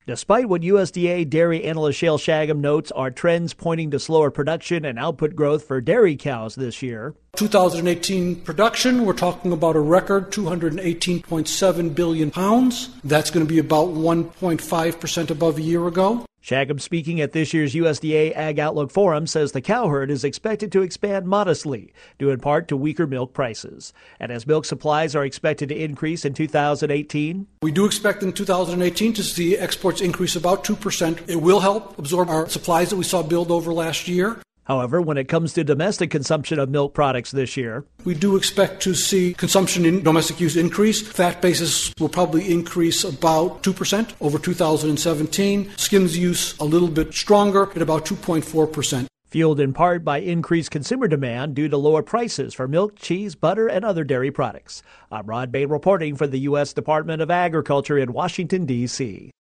Despite what USDA dairy analyst Shale Shagam notes are trends pointing to slower production and output growth for dairy cows this year. 2018 production, we're talking about a record 218.7 billion pounds. That's going to be about 1.5% above a year ago. Shagam, speaking at this year's USDA Ag Outlook Forum, says the cow herd is expected to expand modestly, due in part to weaker milk prices. And as milk supplies are expected to increase in 2018, we do expect in 2018 to see exports increase about 2%. It will help absorb our supplies that we saw build over last year. However, when it comes to domestic consumption of milk products this year, we do expect to see consumption in domestic use increase. Fat basis will probably increase about 2% over 2017. Skims use a little bit stronger at about 2.4%. Fueled in part by increased consumer demand due to lower prices for milk, cheese, butter, and other dairy products. I'm Rod Bain reporting for the U.S. Department of Agriculture in Washington, D.C.